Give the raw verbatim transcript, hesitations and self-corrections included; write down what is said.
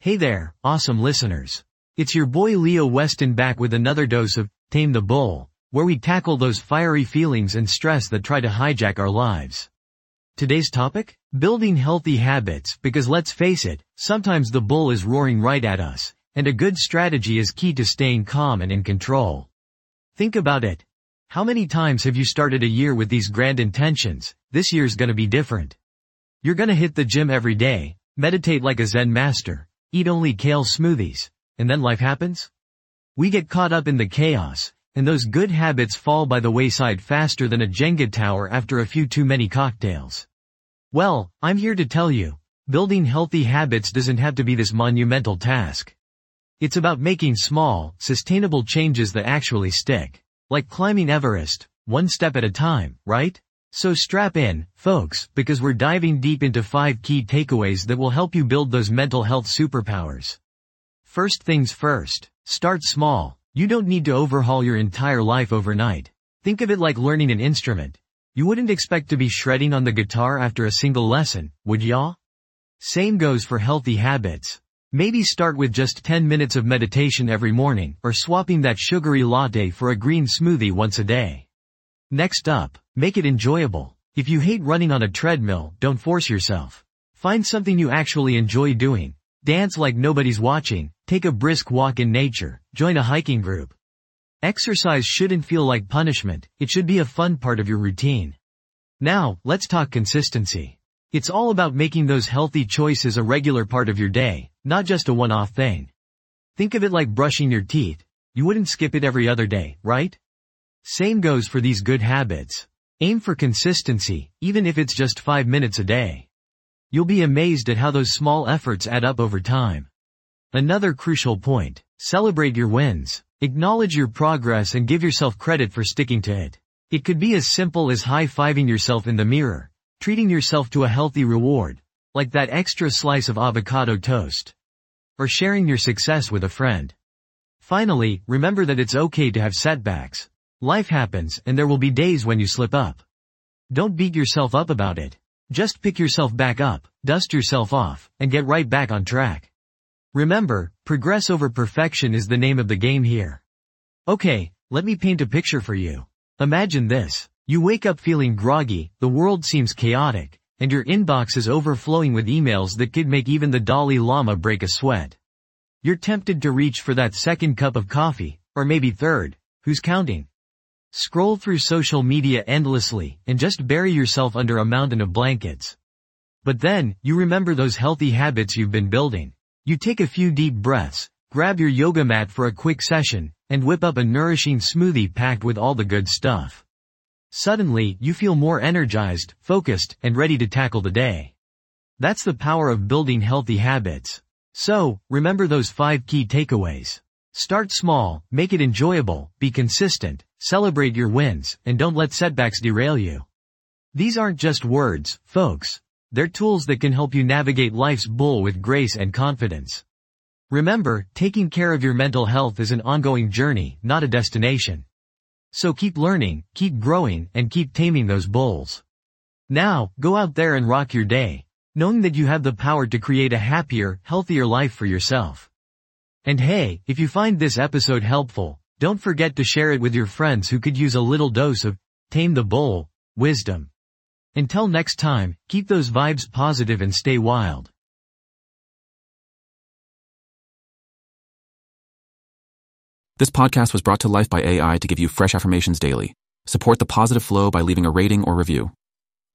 Hey there, awesome listeners. It's your boy Leo Weston back with another dose of Tame the Bull, where we tackle those fiery feelings and stress that try to hijack our lives. Today's topic? Building healthy habits, because let's face it, sometimes the bull is roaring right at us, and a good strategy is key to staying calm and in control. Think about it. How many times have you started a year with these grand intentions? This year's gonna be different. You're gonna hit the gym every day, meditate like a Zen master, eat only kale smoothies, and then life happens? We get caught up in the chaos, and those good habits fall by the wayside faster than a Jenga tower after a few too many cocktails. Well, I'm here to tell you, building healthy habits doesn't have to be this monumental task. It's about making small, sustainable changes that actually stick. Like climbing Everest, one step at a time, right? So strap in, folks, because we're diving deep into five key takeaways that will help you build those mental health superpowers. First things first, start small. You don't need to overhaul your entire life overnight. Think of it like learning an instrument. You wouldn't expect to be shredding on the guitar after a single lesson, would ya? Same goes for healthy habits. Maybe start with just ten minutes of meditation every morning, or swapping that sugary latte for a green smoothie once a day. Next up, make it enjoyable. If you hate running on a treadmill, don't force yourself. Find something you actually enjoy doing. Dance like nobody's watching, take a brisk walk in nature, join a hiking group. Exercise shouldn't feel like punishment, it should be a fun part of your routine. Now, let's talk consistency. It's all about making those healthy choices a regular part of your day, not just a one-off thing. Think of it like brushing your teeth. You wouldn't skip it every other day, right? Same goes for these good habits. Aim for consistency, even if it's just five minutes a day. You'll be amazed at how those small efforts add up over time. Another crucial point, celebrate your wins. Acknowledge your progress and give yourself credit for sticking to it. It could be as simple as high-fiving yourself in the mirror, treating yourself to a healthy reward, like that extra slice of avocado toast, or sharing your success with a friend. Finally, remember that it's okay to have setbacks. Life happens, and there will be days when you slip up. Don't beat yourself up about it. Just pick yourself back up, dust yourself off, and get right back on track. Remember, progress over perfection is the name of the game here. Okay, let me paint a picture for you. Imagine this. You wake up feeling groggy, the world seems chaotic, and your inbox is overflowing with emails that could make even the Dalai Lama break a sweat. You're tempted to reach for that second cup of coffee, or maybe third. Who's counting? Scroll through social media endlessly, and just bury yourself under a mountain of blankets. But then, you remember those healthy habits you've been building. You take a few deep breaths, grab your yoga mat for a quick session, and whip up a nourishing smoothie packed with all the good stuff. Suddenly, you feel more energized, focused, and ready to tackle the day. That's the power of building healthy habits. So, remember those five key takeaways. Start small, make it enjoyable, be consistent, celebrate your wins, and don't let setbacks derail you. These aren't just words, folks. They're tools that can help you navigate life's bull with grace and confidence. Remember, taking care of your mental health is an ongoing journey, not a destination. So keep learning, keep growing, and keep taming those bulls. Now, go out there and rock your day, knowing that you have the power to create a happier, healthier life for yourself. And hey, if you find this episode helpful, don't forget to share it with your friends who could use a little dose of Tame the Bull wisdom. Until next time, keep those vibes positive and stay wild. This podcast was brought to life by A I to give you fresh affirmations daily. Support the positive flow by leaving a rating or review.